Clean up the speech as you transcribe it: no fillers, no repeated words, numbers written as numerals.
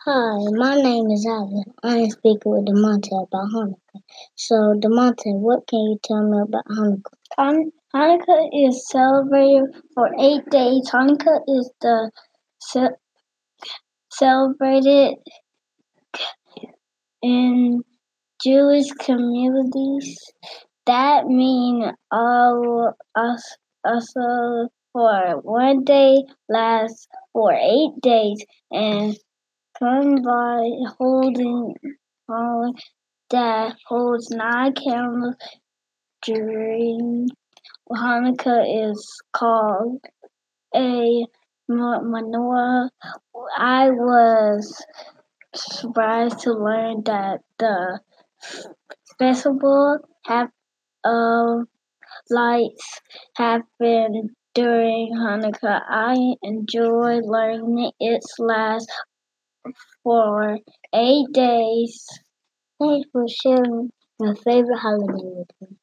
Hi, my name is Alan. I am speaking with Demonte about Hanukkah. So, Demonte, what can you tell me about Hanukkah? Hanukkah is celebrated for 8 days. Hanukkah is celebrated in Jewish communities. That means all also for 1 day lasts for 8 days and come by holding that holds 9 candles during Hanukkah is called a menorah. I was surprised to learn that the festival of lights happen during Hanukkah. I enjoy learning it lasts for 8 days. Thanks for sharing your favorite holiday with me.